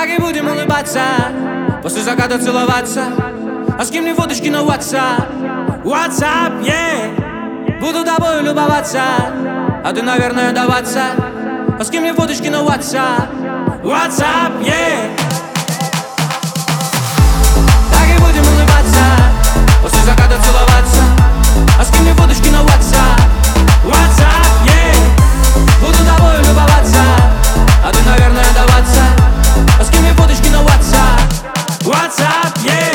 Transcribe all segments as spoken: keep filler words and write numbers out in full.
Так и будем улыбаться, после заката целоваться. А с кем не водочки на WhatsApp, WhatsApp, yeah. Буду тобой любоваться, а ты, наверное, даваться. А с кем не водочки на WhatsApp, WhatsApp, yeah. Так и будем улыбаться, после заката целоваться. А с кем не водочки на WhatsApp, WhatsApp, yeah. Буду тобой любоваться, а ты, наверное, даваться. А с кем не водочки на WhatsApp, WhatsApp, yeah.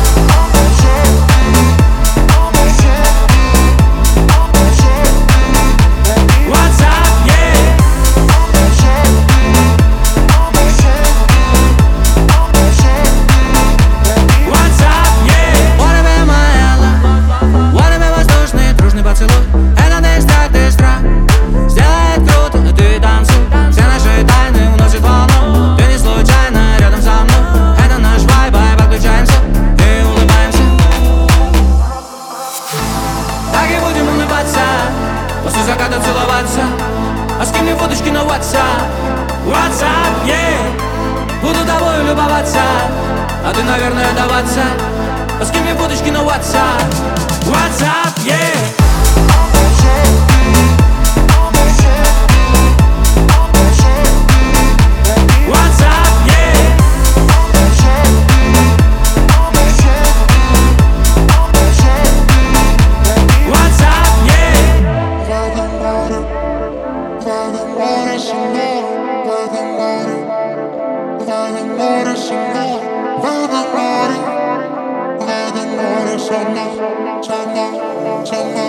После заката целоваться. А с кем не водочки на WhatsApp, WhatsApp, yeah. Буду тобой любоваться, а ты, наверное, даваться. А с кем не водочки на WhatsApp, WhatsApp, yeah. Chana, chana, chana.